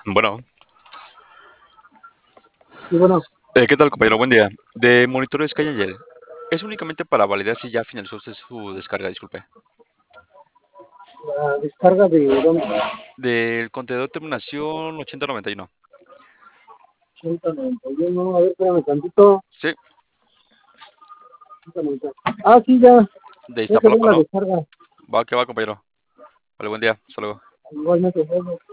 Bueno, Y bueno, ¿qué tal, compañero? Buen día. De monitor Skyengine. Es únicamente para validar si ya finalizó usted su descarga, disculpe. la descarga de dónde Del contenedor terminación 8091. 8091, a ver, espérame tantito. Sí, 8090. Ah, sí, ya, de ya quedó Iztapalapa, la ¿no? descarga. Va, que va, compañero. Vale, buen día. Hasta luego. Igualmente,